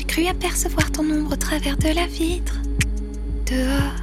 cru apercevoir ton ombre au travers de la vitre. Dehors,